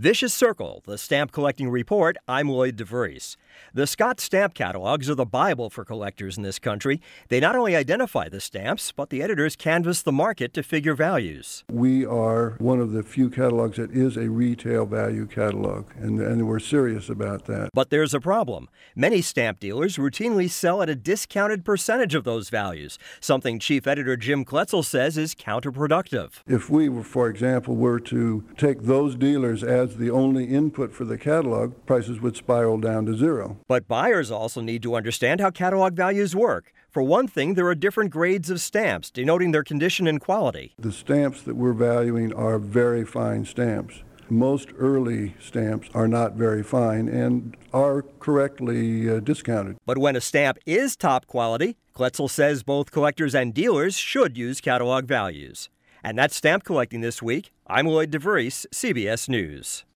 Vicious Circle, the Stamp Collecting Report. I'm Lloyd DeVries. The Scott Stamp Catalogs are the Bible for collectors in this country. They not only identify the stamps, but the editors canvass the market to figure values. We are one of the few catalogs that is a retail value catalog, and we're serious about that. But there's a problem. Many stamp dealers routinely sell at a discounted percentage of those values, something Chief Editor Jim Kletzel says is counterproductive. If we, for example, were to take those dealers as the only input for the catalog, prices would spiral down to zero. But buyers also need to understand how catalog values work. For one thing, there are different grades of stamps, denoting their condition and quality. The stamps that we're valuing are very fine stamps. Most early stamps are not very fine and are correctly discounted. But when a stamp is top quality, Kletzel says both collectors and dealers should use catalog values. And that's Stamp Collecting this week. I'm Lloyd DeVries, CBS News.